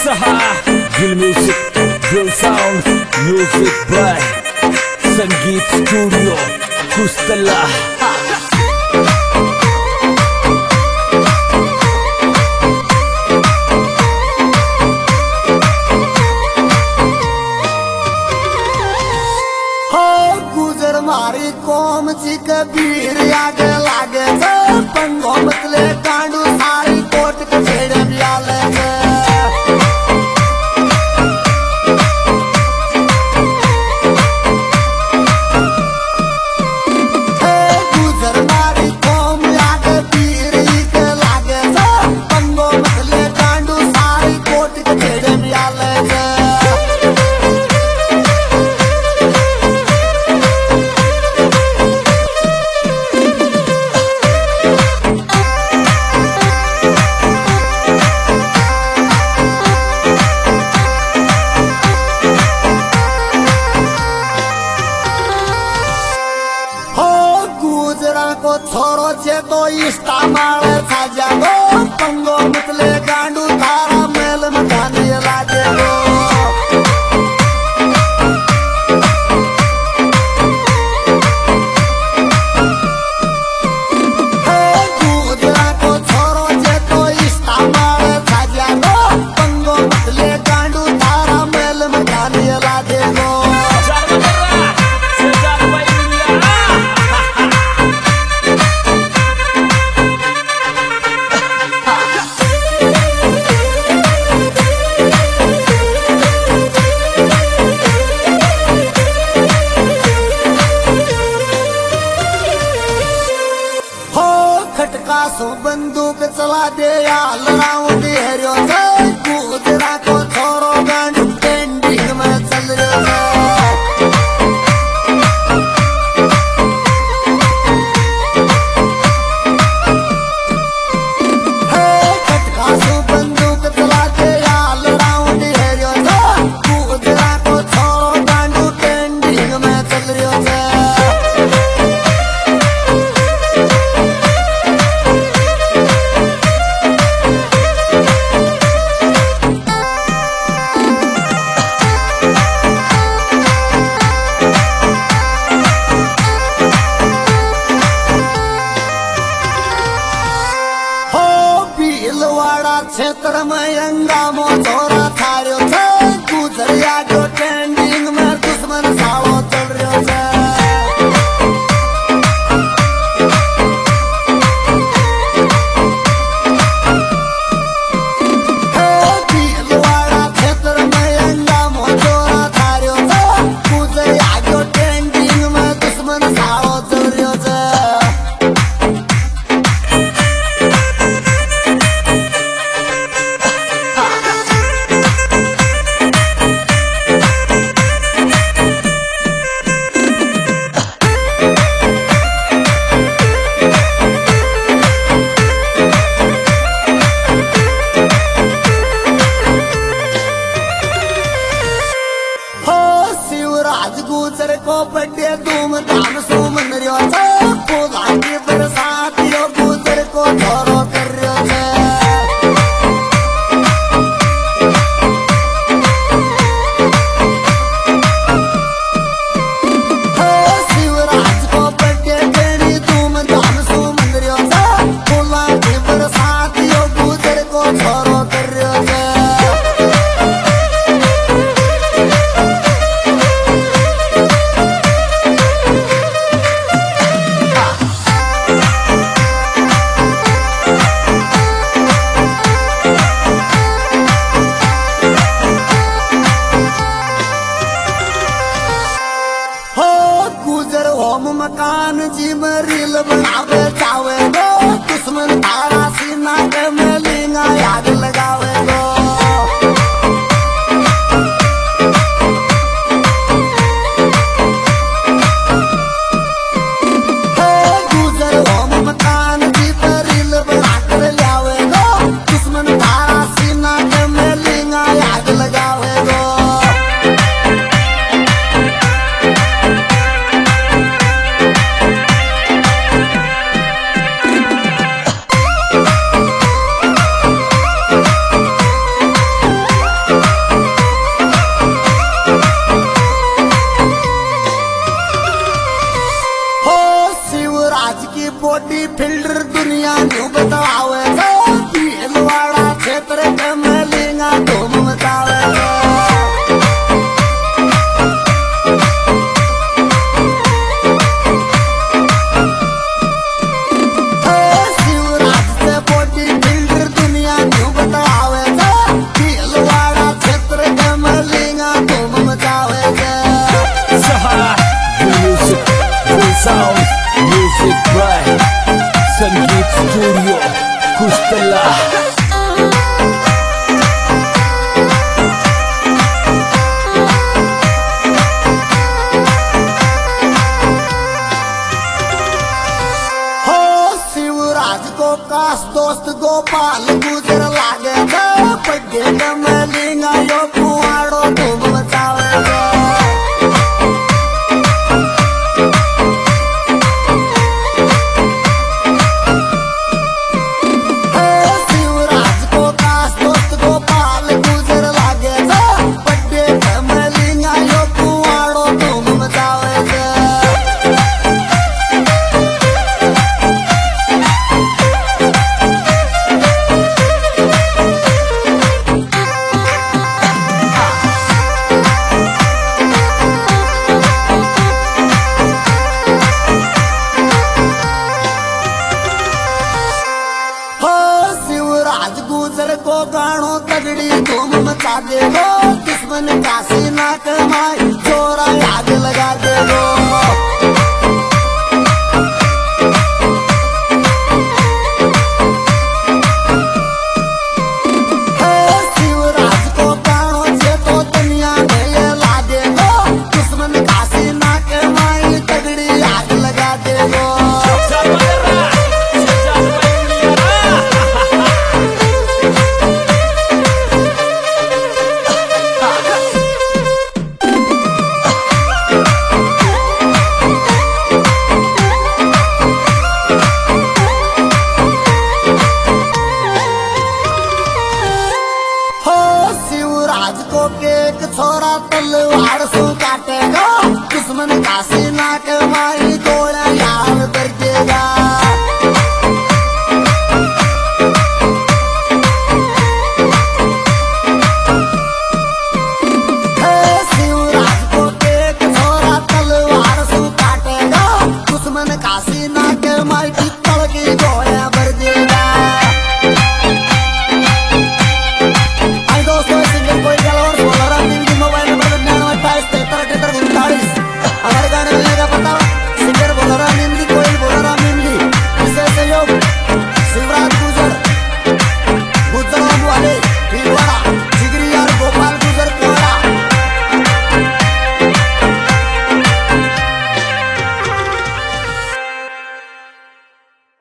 Drill music, drill sound, music by Sangeet Studio, Kustala. गुजर मारी कौम जी कबीर आगे लागे पंगो मतले कांडू सारी कोट के छेड़े ब्याले गुजर मारी कौम आगे पीर के लागे पंगो मतले कांडू सारी कोट के छेड़े ब्याले को छोरो छे तो इस्तेमाल साजा गो पंगो मतले गांडू थारा मेल में जाने लागे गो गुजरा को छोरो छे तो इस्तेमाल साजा गो पंगो मतले गांडू थारा मेल में जाने लागे गो खटका सो बंदूक चला दे याल राउंड हेरियो गुजरा को छोरो गांडू पेंडिंग में चल रहा है खटका सो बंदूक चला दे याल राउंड हेरियो गुजरा को छोरो गांडू पेंडिंग में चल रहा है क्षेत्र में अंगामो छोरा थारो गुजरिया जो ट्रेंडिंग में दुश्मन सालो चल रहा भीलवाड़ा क्षेत्र में अंगामो छोरा थारो गुजरिया जो ट्रेंडिंग में दुश्मन सालो चल रहा गुजर को बड़े धूमधाम से मन रहो पूजा की बरसात यो गुजर को धोरो कर रहो शिवराज को बड़े बड़ी धूमधाम से मन रहो पूजा की बरसात यो गुजर को धोरो कर रहो मकान जी में रील बनावे जावे गो दुश्मन तारा सीना के में लिंगा याद लगावे गो गुजर होम मकान जी में रील बना कर लावे गो दुश्मन तारा सीना के में लिंगा याद लगावे गो क्षेत्र के मलिंगा धूम मचावे Sounds, music by Sangeet Studio, Kustala. हो शिवराज को काश दोस्त गोपाल गुजर लागे पड्डे कमलिंगा यो कुआड़ो धूम मचावे गुजर को गाणो तगड़ी धूम मचा देगो दुश्मन काशी ना कमाई चोरा आग लगा देगो शिवराज को गाणो से तो दुनिया में ला देगो दुश्मन काशी ना कमाई तगड़ी आग लगा देगो छोरा तलवार सु काटेगा दुश्मन काशी ना कमाई